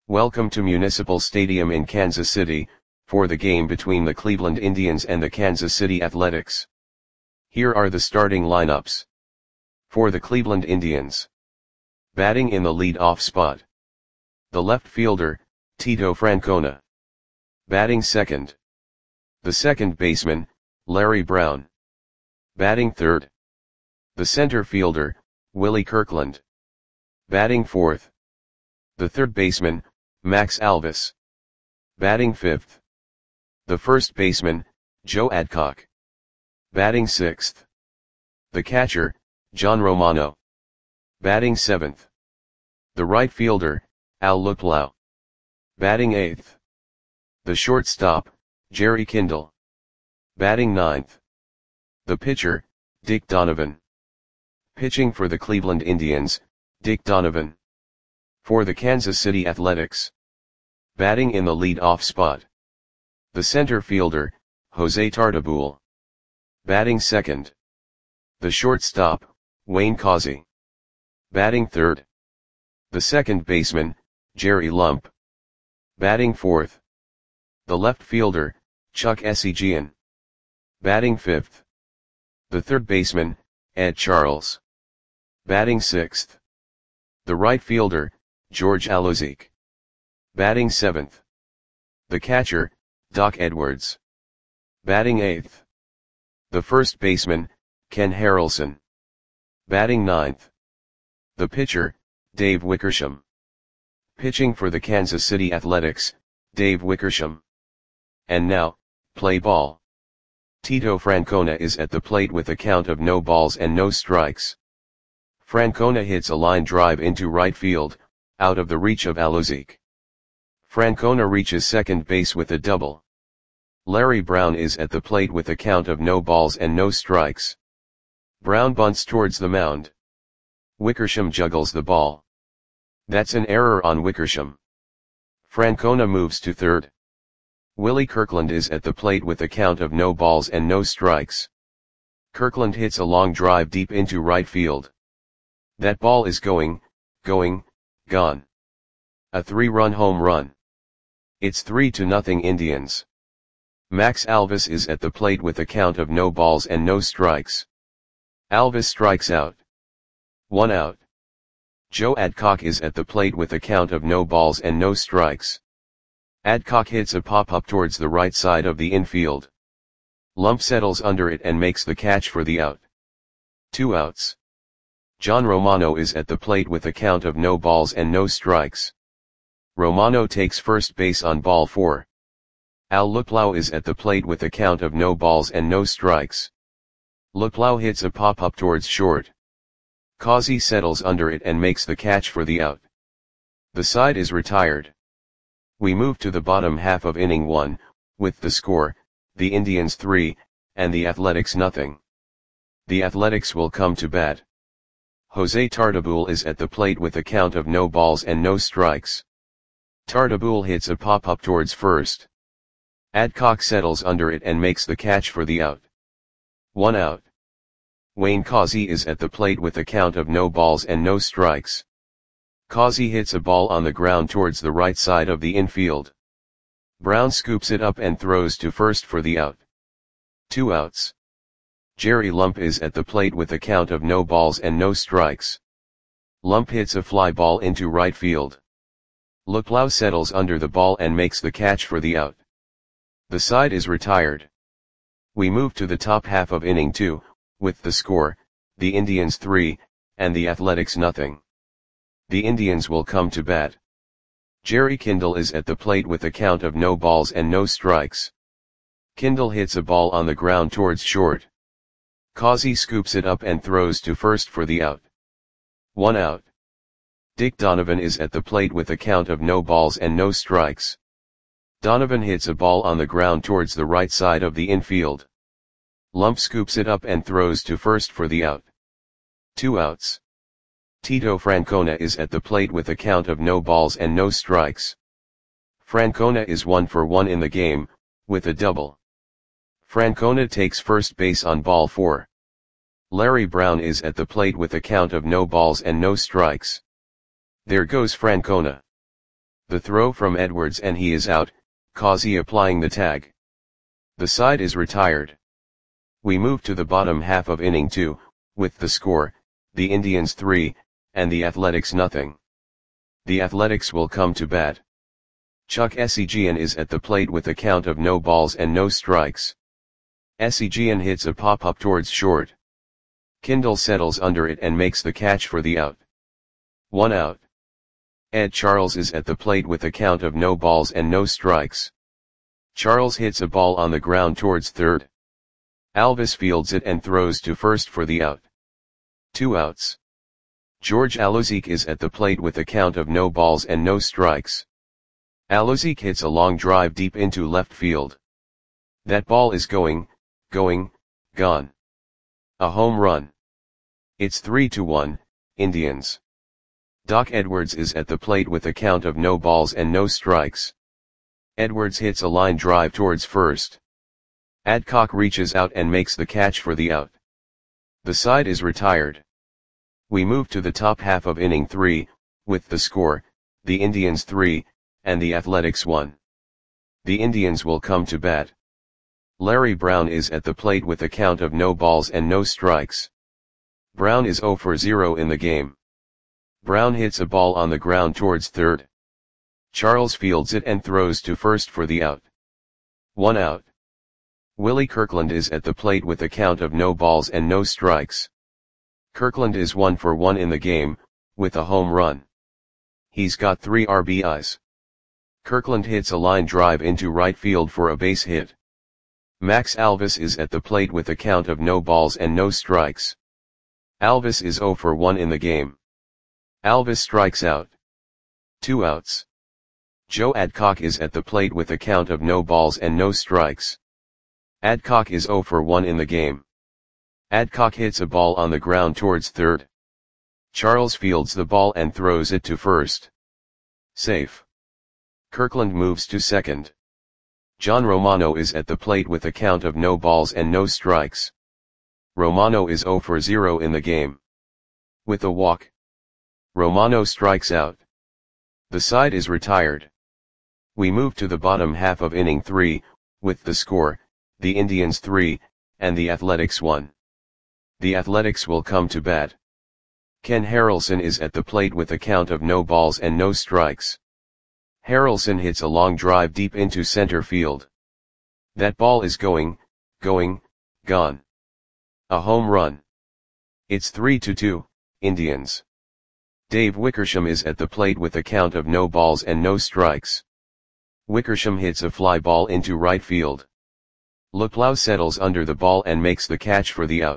Welcome to Municipal Stadium in Kansas City, for the game between the Cleveland Indians and the Kansas City Athletics. Here are the starting lineups. For the Cleveland Indians. Batting in the lead-off spot. The left fielder, Tito Francona. Batting second. The second baseman, Larry Brown. Batting third. The center fielder, Willie Kirkland. Batting fourth. The third baseman, Max Alvis. Batting fifth. The first baseman, Joe Adcock. Batting sixth. The catcher, John Romano. Batting seventh. The right fielder, Al Luplow. Batting eighth. The shortstop, Jerry Kindle. Batting ninth. The pitcher, Dick Donovan. Pitching for the Cleveland Indians, Dick Donovan. For the Kansas City Athletics. Batting in the lead-off spot. The center fielder, Jose Tartabull. Batting second. The shortstop, Wayne Causey. Batting third. The second baseman, Jerry Lump. Batting fourth. The left fielder, Chuck Esigian. Batting fifth. The third baseman, Ed Charles. Batting sixth. The right fielder, George Alozique. Batting seventh. The catcher, Doc Edwards. Batting eighth. The first baseman, Ken Harrelson. Batting ninth. The pitcher, Dave Wickersham. Pitching for the Kansas City Athletics, Dave Wickersham. And now, play ball. Tito Francona is at the plate with a count of no balls and no strikes. Francona hits a line drive into right field, out of the reach of Alozique. Francona reaches second base with a double. Larry Brown is at the plate with a count of no balls and no strikes. Brown bunts towards the mound. Wickersham juggles the ball. That's an error on Wickersham. Francona moves to third. Willie Kirkland is at the plate with a count of no balls and no strikes. Kirkland hits a long drive deep into right field. That ball is gone. A 3-run home run. It's 3-0 Indians. Max Alvis is at the plate with a count of no balls and no strikes. Alvis strikes out. 1 out. Joe Adcock is at the plate with a count of no balls and no strikes. Adcock hits a pop-up towards the right side of the infield. Lump settles under it and makes the catch for the out. 2 outs. John Romano is at the plate with a count of no balls and no strikes. Romano takes first base on ball 4. Al Luplow is at the plate with a count of no balls and no strikes. Luplow hits a pop-up towards short. Causey settles under it and makes the catch for the out. The side is retired. We move to the bottom half of inning 1, with the score, the Indians 3, and the Athletics nothing. The Athletics will come to bat. Jose Tartabull is at the plate with a count of no balls and no strikes. Tartabull hits a pop-up towards first. Adcock settles under it and makes the catch for the out. 1 out. Wayne Causey is at the plate with a count of no balls and no strikes. Causey hits a ball on the ground towards the right side of the infield. Brown scoops it up and throws to first for the out. 2 outs. Jerry Lump is at the plate with a count of no balls and no strikes. Lump hits a fly ball into right field. Luplow settles under the ball and makes the catch for the out. The side is retired. We move to the top half of inning 2, with the score, the Indians 3, and the Athletics nothing. The Indians will come to bat. Jerry Kindle is at the plate with a count of no balls and no strikes. Kindle hits a ball on the ground towards short. Causey scoops it up and throws to first for the out. 1 out. Dick Donovan is at the plate with a count of no balls and no strikes. Donovan hits a ball on the ground towards the right side of the infield. Lump scoops it up and throws to first for the out. 2 outs. Tito Francona is at the plate with a count of no balls and no strikes. Francona is 1 for 1 in the game, with a double. Francona takes first base on ball 4. Larry Brown is at the plate with a count of no balls and no strikes. There goes Francona. The throw from Edwards and he is out, Causey applying the tag. The side is retired. We move to the bottom half of inning 2, with the score, the Indians 3, and the Athletics nothing. The Athletics will come to bat. Chuck Esigian is at the plate with a count of no balls and no strikes. Esigian hits a pop-up towards short. Kindle settles under it and makes the catch for the out. 1 out. Ed Charles is at the plate with a count of no balls and no strikes. Charles hits a ball on the ground towards third. Alvis fields it and throws to first for the out. 2 outs. George Alozique is at the plate with a count of no balls and no strikes. Alozique hits a long drive deep into left field. That ball is going, gone. A home run. It's 3-1, Indians. Doc Edwards is at the plate with a count of no balls and no strikes. Edwards hits a line drive towards first. Adcock reaches out and makes the catch for the out. The side is retired. We move to the top half of inning 3, with the score, the Indians 3, and the Athletics 1. The Indians will come to bat. Larry Brown is at the plate with a count of no balls and no strikes. Brown is 0 for 0 in the game. Brown hits a ball on the ground towards third. Charles fields it and throws to first for the out. 1 out. Willie Kirkland is at the plate with a count of no balls and no strikes. Kirkland is 1 for 1 in the game, with a home run. He's got 3 RBIs. Kirkland hits a line drive into right field for a base hit. Max Alvis is at the plate with a count of no balls and no strikes. Alvis is 0 for 1 in the game. Alvis strikes out. 2 outs. Joe Adcock is at the plate with a count of no balls and no strikes. Adcock is 0 for 1 in the game. Adcock hits a ball on the ground towards third. Charles fields the ball and throws it to first. Safe. Kirkland moves to second. John Romano is at the plate with a count of no balls and no strikes. Romano is 0 for 0 in the game. With a walk, Romano strikes out. The side is retired. We move to the bottom half of inning 3, with the score, the Indians 3, and the Athletics 1. The Athletics will come to bat. Ken Harrelson is at the plate with a count of no balls and no strikes. Harrelson hits a long drive deep into center field. That ball is going, gone. A home run. It's 3-2, Indians. Dave Wickersham is at the plate with a count of no balls and no strikes. Wickersham hits a fly ball into right field. Luplow settles under the ball and makes the catch for the out.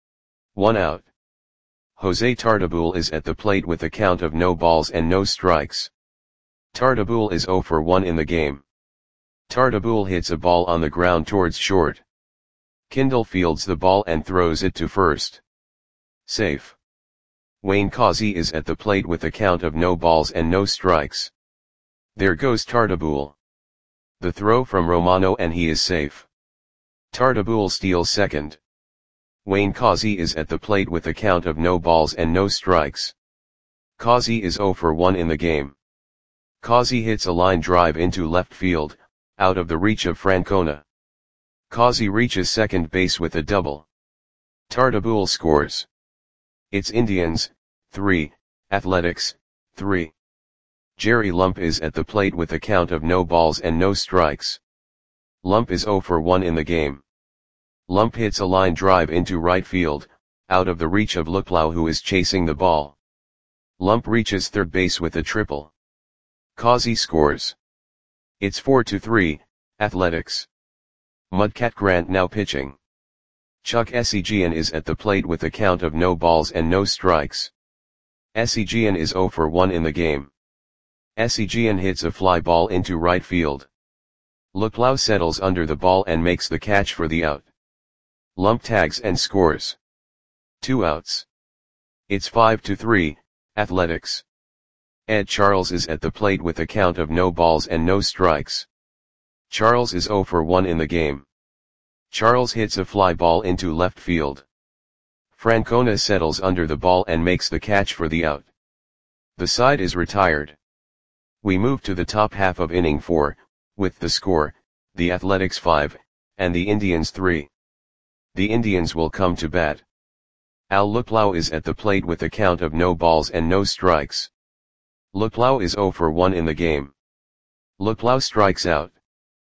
1 out. Jose Tartabull is at the plate with a count of no balls and no strikes. Tartabull is 0 for 1 in the game. Tartabull hits a ball on the ground towards short. Kindle fields the ball and throws it to first. Safe. Wayne Causey is at the plate with a count of no balls and no strikes. There goes Tartabull. The throw from Romano and he is safe. Tartabull steals second. Wayne Causey is at the plate with a count of no balls and no strikes. Causey is 0 for 1 in the game. Causey hits a line drive into left field, out of the reach of Francona. Causey reaches second base with a double. Tartabull scores. It's Indians, 3, Athletics, 3. Jerry Lump is at the plate with a count of no balls and no strikes. Lump is 0 for 1 in the game. Lump hits a line drive into right field, out of the reach of Luplow who is chasing the ball. Lump reaches third base with a triple. Causey scores. It's 4-3, Athletics. Mudcat Grant now pitching. Chuck Esigian is at the plate with a count of no balls and no strikes. Esigian is 0 for 1 in the game. Esigian hits a fly ball into right field. Luplow settles under the ball and makes the catch for the out. Lump tags and scores. 2 outs. It's 5-3, Athletics. Ed Charles is at the plate with a count of no balls and no strikes. Charles is 0 for 1 in the game. Charles hits a fly ball into left field. Francona settles under the ball and makes the catch for the out. The side is retired. We move to the top half of inning 4, with the score, the Athletics 5, and the Indians 3. The Indians will come to bat. Al Luplow is at the plate with a count of no balls and no strikes. Luplow is 0 for 1 in the game. Luplow strikes out.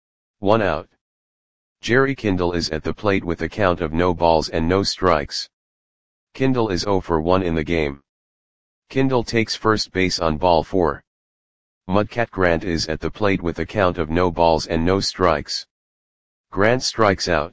1 out. Jerry Kindle is at the plate with a count of no balls and no strikes. Kindle is 0 for 1 in the game. Kindle takes first base on ball 4. Mudcat Grant is at the plate with a count of no balls and no strikes. Grant strikes out.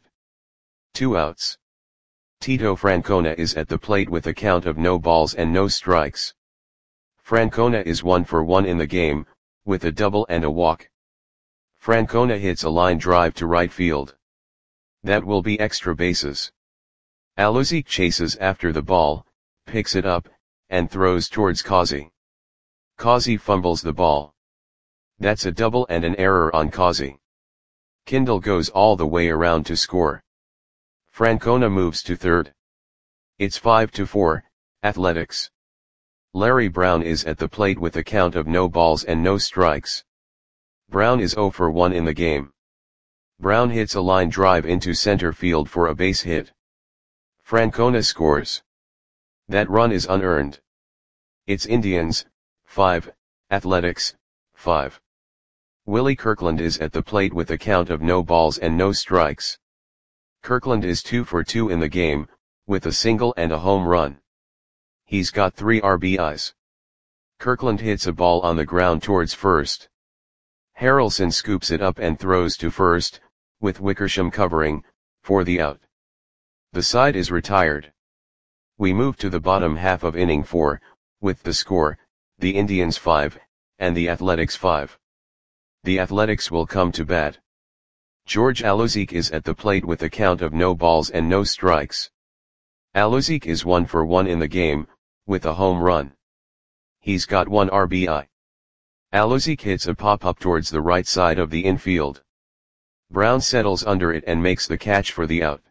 2 outs. Tito Francona is at the plate with a count of no balls and no strikes. Francona is 1 for 1 in the game, with a double and a walk. Francona hits a line drive to right field. That will be extra bases. Alozzique chases after the ball, picks it up, and throws towards Causey. Causey fumbles the ball. That's a double and an error on Causey. Kindle goes all the way around to score. Francona moves to third. It's 5-4, Athletics. Larry Brown is at the plate with a count of no balls and no strikes. Brown is 0 for 1 in the game. Brown hits a line drive into center field for a base hit. Francona scores. That run is unearned. It's Indians, 5, Athletics, 5. Willie Kirkland is at the plate with a count of no balls and no strikes. Kirkland is 2 for 2 in the game, with a single and a home run. He's got 3 RBIs. Kirkland hits a ball on the ground towards first. Harrelson scoops it up and throws to first, with Wickersham covering, for the out. The side is retired. We move to the bottom half of inning 4, with the score, the Indians 5, and the Athletics 5. The Athletics will come to bat. George Alozzique is at the plate with a count of no balls and no strikes. Alozzique is 1 for 1 in the game, with a home run. He's got 1 RBI. Alozzique hits a pop-up towards the right side of the infield. Brown settles under it and makes the catch for the out.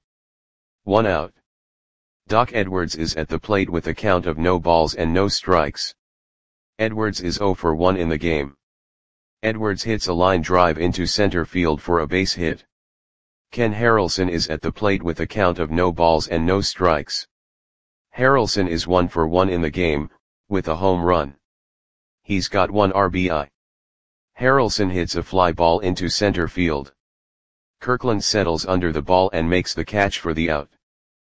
1 out. Doc Edwards is at the plate with a count of no balls and no strikes. Edwards is 0 for 1 in the game. Edwards hits a line drive into center field for a base hit. Ken Harrelson is at the plate with a count of no balls and no strikes. Harrelson is 1 for 1 in the game, with a home run. He's got 1 RBI. Harrelson hits a fly ball into center field. Kirkland settles under the ball and makes the catch for the out.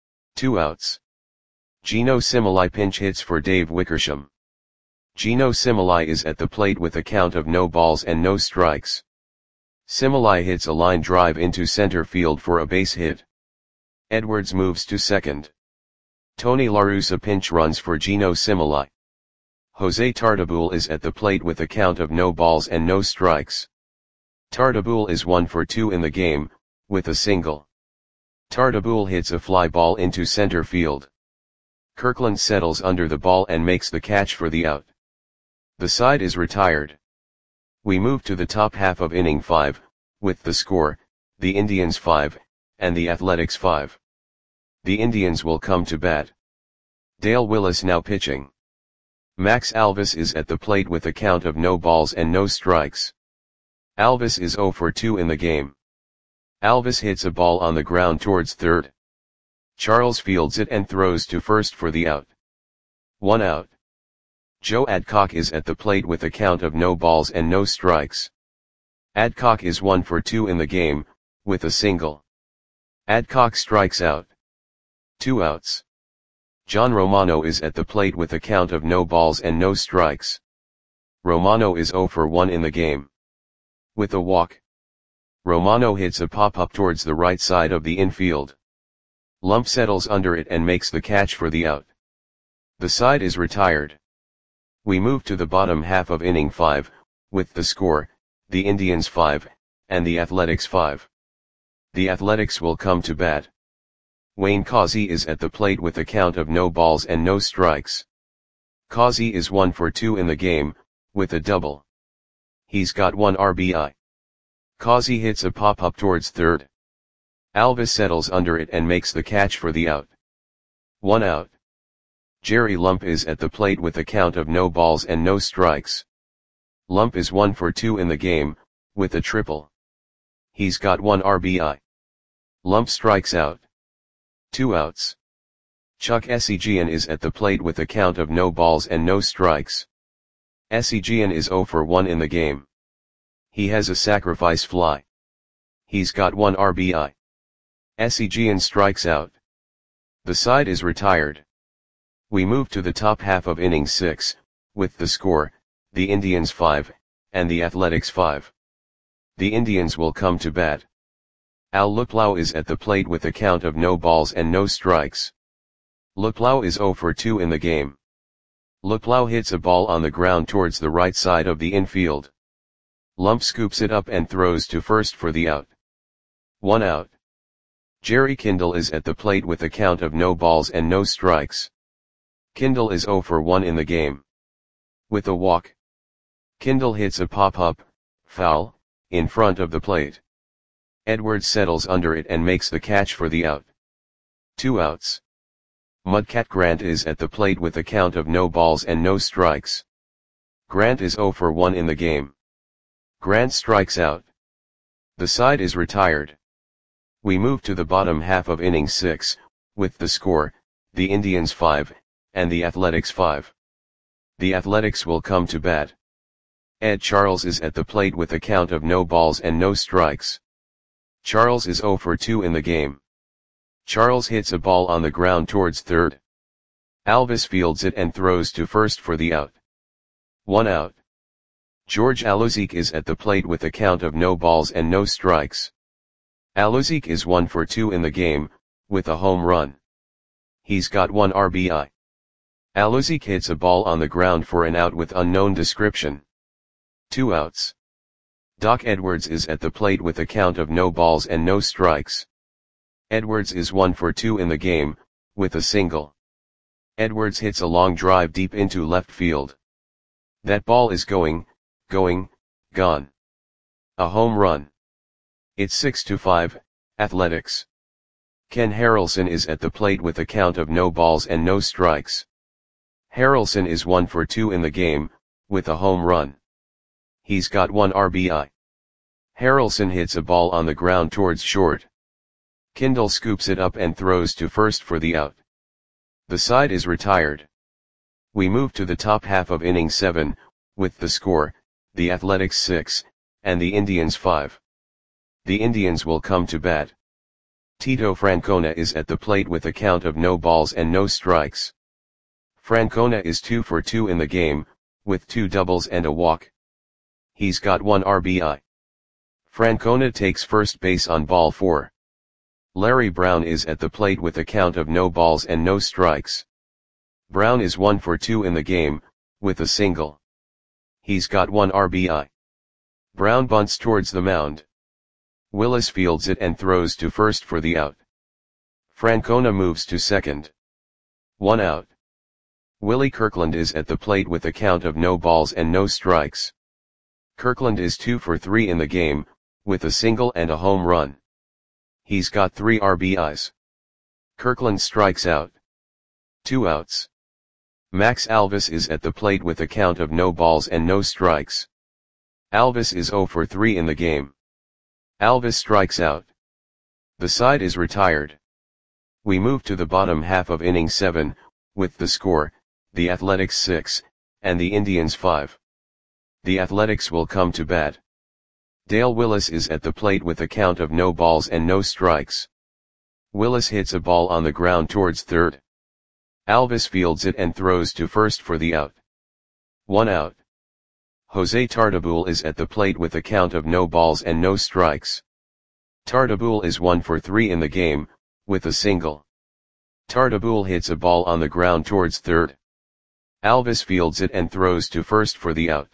2 outs. Geno Similai pinch hits for Dave Wickersham. Geno Similai is at the plate with a count of no balls and no strikes. Similai hits a line drive into center field for a base hit. Edwards moves to second. Tony La Russa pinch runs for Geno Similai. Jose Tartabull is at the plate with a count of no balls and no strikes. Tartabull is 1 for 2 in the game, with a single. Tartabull hits a fly ball into center field. Kirkland settles under the ball and makes the catch for the out. The side is retired. We move to the top half of inning 5, with the score, the Indians 5, and the Athletics 5. The Indians will come to bat. Dale Willis now pitching. Max Alvis is at the plate with a count of no balls and no strikes. Alvis is 0 for 2 in the game. Alvis hits a ball on the ground towards third. Charles fields it and throws to first for the out. 1 out. Joe Adcock is at the plate with a count of no balls and no strikes. Adcock is 1 for 2 in the game, with a single. Adcock strikes out. 2 outs. John Romano is at the plate with a count of no balls and no strikes. Romano is 0 for 1 in the game. With a walk. Romano hits a pop-up towards the right side of the infield. Lump settles under it and makes the catch for the out. The side is retired. We move to the bottom half of inning 5, with the score, the Indians 5, and the Athletics 5. The Athletics will come to bat. Wayne Causey is at the plate with a count of no balls and no strikes. Causey is 1 for 2 in the game, with a double. He's got 1 RBI. Causey hits a pop-up towards third. Alvis settles under it and makes the catch for the out. 1 out. Jerry Lump is at the plate with a count of no balls and no strikes. Lump is 1 for 2 in the game, with a triple. He's got 1 RBI. Lump strikes out. 2 outs. Chuck Esigian is at the plate with a count of no balls and no strikes. Esigian is 0 for 1 in the game. He has a sacrifice fly. He's got 1 RBI. Esigian strikes out. The side is retired. We move to the top half of inning 6, with the score, the Indians 5, and the Athletics 5. The Indians will come to bat. Al Luplow is at the plate with a count of no balls and no strikes. Luplow is 0 for 2 in the game. Luplow hits a ball on the ground towards the right side of the infield. Lump scoops it up and throws to first for the out. 1 out. Jerry Kindle is at the plate with a count of no balls and no strikes. Kindle is 0 for 1 in the game. With a walk. Kindle hits a pop-up, foul, in front of the plate. Edwards settles under it and makes the catch for the out. 2 outs. Mudcat Grant is at the plate with a count of no balls and no strikes. Grant is 0 for 1 in the game. Grant strikes out. The side is retired. We move to the bottom half of inning 6, with the score, the Indians 5, and the Athletics 5. The Athletics will come to bat. Ed Charles is at the plate with a count of no balls and no strikes. Charles is 0 for 2 in the game. Charles hits a ball on the ground towards third. Alvis fields it and throws to first for the out. 1 out. George Aluzik is at the plate with a count of no balls and no strikes. Aluzik is 1 for 2 in the game, with a home run. He's got 1 RBI. Aluzik hits a ball on the ground for an out with unknown description. 2 outs. Doc Edwards is at the plate with a count of no balls and no strikes. Edwards is 1 for 2 in the game, with a single. Edwards hits a long drive deep into left field. That ball is going, gone. A home run. It's 6-5, Athletics. Ken Harrelson is at the plate with a count of no balls and no strikes. Harrelson is 1 for 2 in the game, with a home run. He's got 1 RBI. Harrelson hits a ball on the ground towards short. Kindle scoops it up and throws to first for the out. The side is retired. We move to the top half of inning 7, with the score, the Athletics 6, and the Indians 5. The Indians will come to bat. Tito Francona is at the plate with a count of no balls and no strikes. Francona is 2 for 2 in the game, with 2 doubles and a walk. He's got 1 RBI. Francona takes first base on ball 4. Larry Brown is at the plate with a count of no balls and no strikes. Brown is 1 for 2 in the game, with a single. He's got 1 RBI. Brown bunts towards the mound. Willis fields it and throws to first for the out. Francona moves to second. 1 out. Willie Kirkland is at the plate with a count of no balls and no strikes. Kirkland is 2 for 3 in the game, with a single and a home run. He's got 3 RBIs. Kirkland strikes out. 2 outs. Max Alvis is at the plate with a count of no balls and no strikes. Alvis is 0 for 3 in the game. Alvis strikes out. The side is retired. We move to the bottom half of inning 7, with the score, the Athletics 6, and the Indians 5. The Athletics will come to bat. Dale Willis is at the plate with a count of no balls and no strikes. Willis hits a ball on the ground towards third. Alvis fields it and throws to first for the out. 1 out. Jose Tartabull is at the plate with a count of no balls and no strikes. Tartabull is 1 for 3 in the game, with a single. Tartabull hits a ball on the ground towards third. Alvis fields it and throws to first for the out.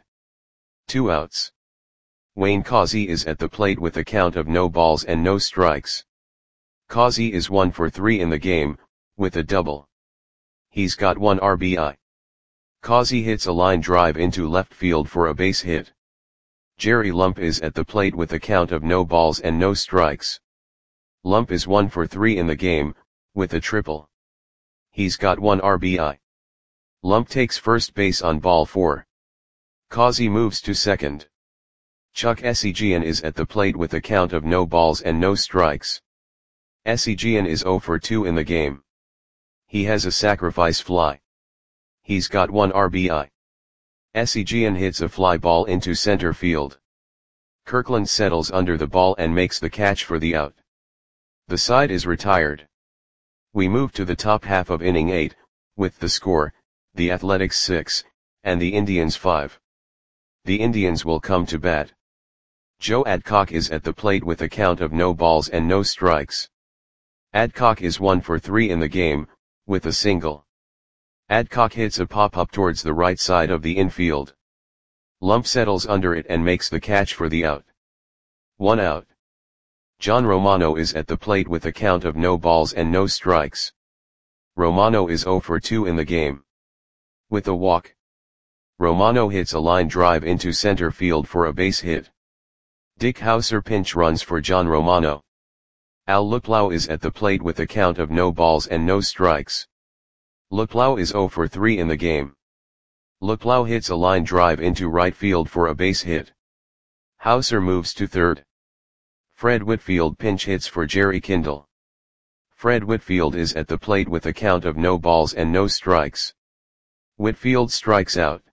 2 outs. Wayne Causey is at the plate with a count of no balls and no strikes. Causey is 1 for 3 in the game, with a double. He's got 1 RBI. Causey hits a line drive into left field for a base hit. Jerry Lump is at the plate with a count of no balls and no strikes. Lump is 1 for 3 in the game, with a triple. He's got 1 RBI. Lump takes first base on ball 4. Causey moves to second. Chuck Esigian is at the plate with a count of no balls and no strikes. Esigian is 0 for 2 in the game. He has a sacrifice fly. He's got 1 RBI. Esigian hits a fly ball into center field. Kirkland settles under the ball and makes the catch for the out. The side is retired. We move to the top half of inning 8, with the score, the Athletics 6, and the Indians 5. The Indians will come to bat. Joe Adcock is at the plate with a count of no balls and no strikes. Adcock is 1 for 3 in the game, with a single. Adcock hits a pop-up towards the right side of the infield. Lump settles under it and makes the catch for the out. 1 out. John Romano is at the plate with a count of no balls and no strikes. Romano is 0 for 2 in the game. With a walk, Romano hits a line drive into center field for a base hit. Dick Hauser pinch runs for John Romano. Al Luplow is at the plate with a count of no balls and no strikes. Luplow is 0 for 3 in the game. Luplow hits a line drive into right field for a base hit. Hauser moves to third. Fred Whitfield pinch hits for Jerry Kindle. Fred Whitfield is at the plate with a count of no balls and no strikes. Whitfield strikes out.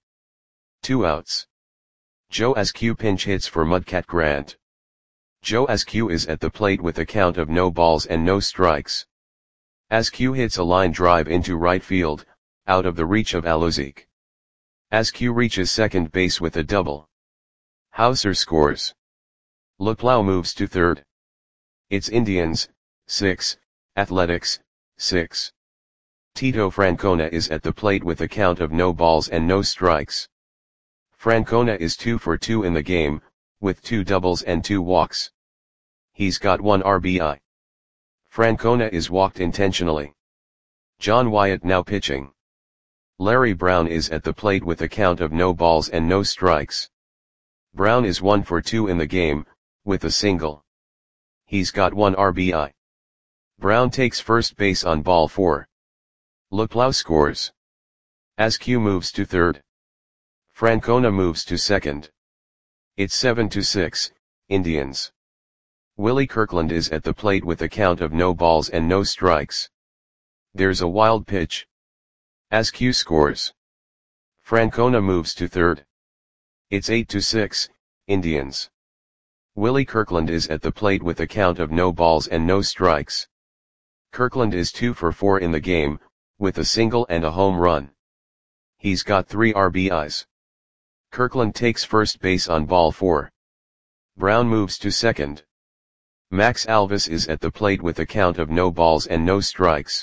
2 outs. Joe Askew pinch hits for Mudcat Grant. Joe Askew is at the plate with a count of no balls and no strikes. Askew hits a line drive into right field, out of the reach of Alozzic. Askew reaches second base with a double. Hauser scores. Luplow moves to third. It's Indians, 6, Athletics, 6. Tito Francona is at the plate with a count of no balls and no strikes. Francona is 2 for 2 in the game, with 2 doubles and 2 walks. He's got 1 RBI. Francona is walked intentionally. John Wyatt now pitching. Larry Brown is at the plate with a count of no balls and no strikes. Brown is 1 for 2 in the game, with a single. He's got 1 RBI. Brown takes first base on ball 4. Luplow scores. Askew moves to third. Francona moves to second. It's 7-6, Indians. Willie Kirkland is at the plate with a count of no balls and no strikes. There's a wild pitch. Askew scores. Francona moves to third. It's 8-6, Indians. Willie Kirkland is at the plate with a count of no balls and no strikes. Kirkland is 2 for 4 in the game, with a single and a home run. He's got 3 RBIs. Kirkland takes first base on ball 4. Brown moves to second. Max Alvis is at the plate with a count of no balls and no strikes.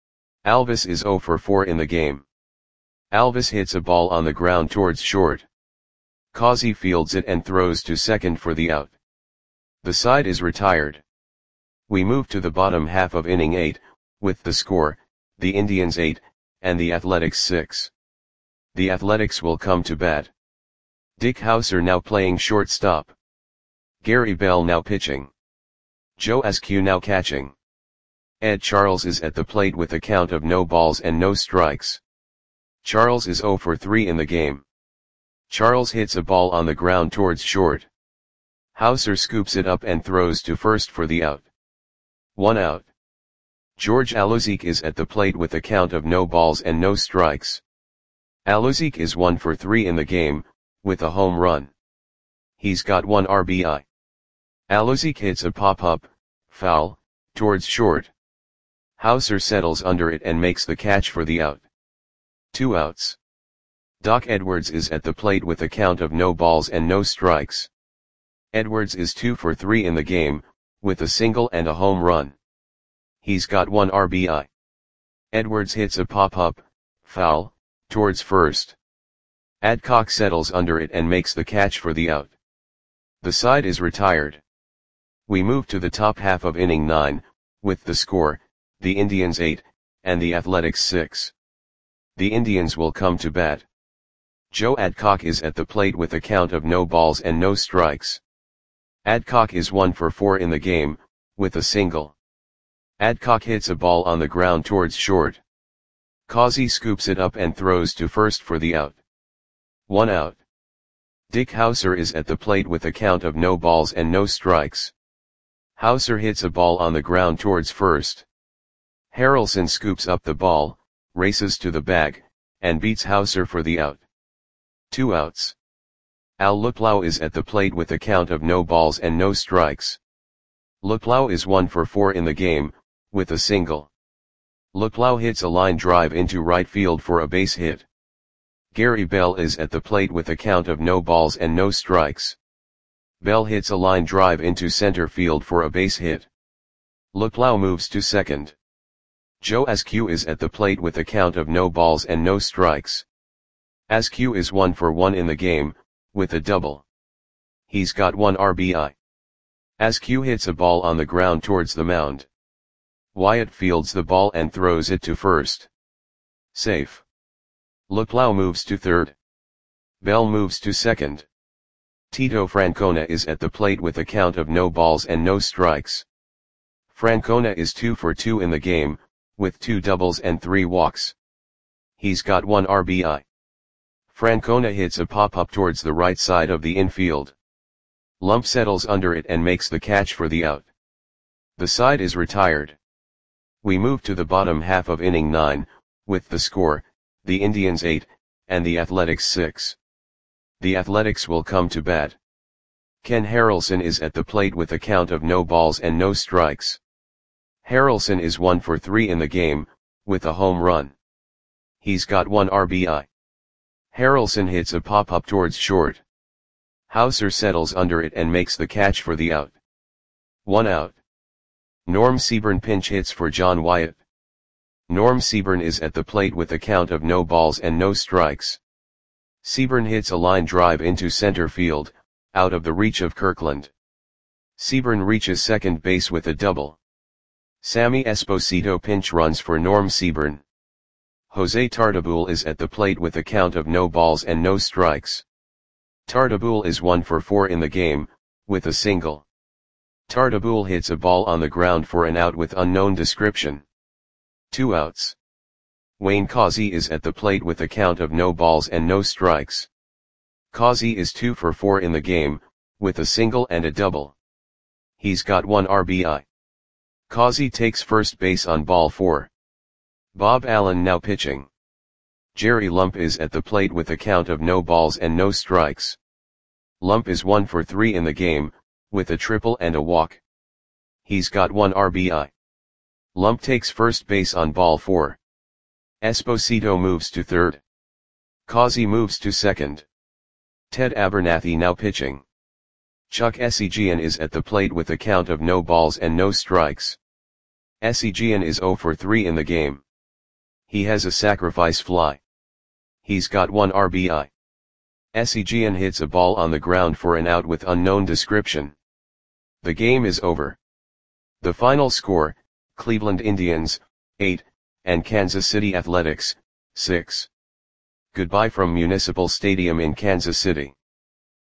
Alvis is 0 for 4 in the game. Alvis hits a ball on the ground towards short. Causey fields it and throws to second for the out. The side is retired. We move to the bottom half of inning 8, with the score, the Indians 8, and the Athletics 6. The Athletics will come to bat. Dick Hauser now playing shortstop. Gary Bell now pitching. Joe Askew now catching. Ed Charles is at the plate with a count of no balls and no strikes. Charles is 0 for 3 in the game. Charles hits a ball on the ground towards short. Hauser scoops it up and throws to first for the out. 1 out. George Alozzic is at the plate with a count of no balls and no strikes. Alozzic is 1 for 3 in the game, with a home run. He's got 1 RBI. Alozzic hits a pop-up, foul, towards short. Hauser settles under it and makes the catch for the out. 2 outs. Doc Edwards is at the plate with a count of no balls and no strikes. Edwards is 2 for 3 in the game, with a single and a home run. He's got 1 RBI. Edwards hits a pop-up, foul, towards first. Adcock settles under it and makes the catch for the out. The side is retired. We move to the top half of inning 9, with the score, the Indians 8, and the Athletics 6. The Indians will come to bat. Joe Adcock is at the plate with a count of no balls and no strikes. Adcock is 1 for 4 in the game, with a single. Adcock hits a ball on the ground towards short. Causey scoops it up and throws to first for the out. 1 out. Dick Hauser is at the plate with a count of no balls and no strikes. Hauser hits a ball on the ground towards first. Harrelson scoops up the ball, races to the bag, and beats Hauser for the out. 2 outs. Al Luplow is at the plate with a count of no balls and no strikes. Luplow is 1 for 4 in the game, with a single. Luplow hits a line drive into right field for a base hit. Gary Bell is at the plate with a count of no balls and no strikes. Bell hits a line drive into center field for a base hit. Luplow moves to second. Joe Askew is at the plate with a count of no balls and no strikes. Askew is 1 for 1 in the game, with a double. He's got 1 RBI. Askew hits a ball on the ground towards the mound. Wyatt fields the ball and throws it to first. Safe. Luplow moves to third. Bell moves to second. Tito Francona is at the plate with a count of no balls and no strikes. Francona is 2 for 2 in the game, with 2 doubles and 3 walks. He's got 1 RBI. Francona hits a pop-up towards the right side of the infield. Lump settles under it and makes the catch for the out. The side is retired. We move to the bottom half of inning 9, with the score, the Indians 8, and the Athletics 6. The Athletics will come to bat. Ken Harrelson is at the plate with a count of no balls and no strikes. Harrelson is 1 for 3 in the game, with a home run. He's got 1 RBI. Harrelson hits a pop-up towards short. Hauser settles under it and makes the catch for the out. 1 out. Norm Seaburn pinch hits for John Wyatt. Norm Seaburn is at the plate with a count of no balls and no strikes. Seaburn hits a line drive into center field, out of the reach of Kirkland. Seaburn reaches second base with a double. Sammy Esposito pinch runs for Norm Seaburn. Jose Tartabull is at the plate with a count of no balls and no strikes. Tartabull is 1 for 4 in the game, with a single. Tartabull hits a ball on the ground for an out with unknown description. 2 outs. Wayne Causey is at the plate with a count of no balls and no strikes. Causey is 2 for 4 in the game, with a single and a double. He's got 1 RBI. Causey takes first base on ball 4. Bob Allen now pitching. Jerry Lump is at the plate with a count of no balls and no strikes. Lump is 1 for 3 in the game, with a triple and a walk. He's got 1 RBI. Lump takes first base on ball 4. Esposito moves to third. Causey moves to second. Ted Abernathy now pitching. Chuck Esigian is at the plate with a count of no balls and no strikes. Esigian is 0 for 3 in the game. He has a sacrifice fly. He's got 1 RBI. Esigian hits a ball on the ground for an out with unknown description. The game is over. The final score, Cleveland Indians, 8, and Kansas City Athletics, 6. Goodbye from Municipal Stadium in Kansas City.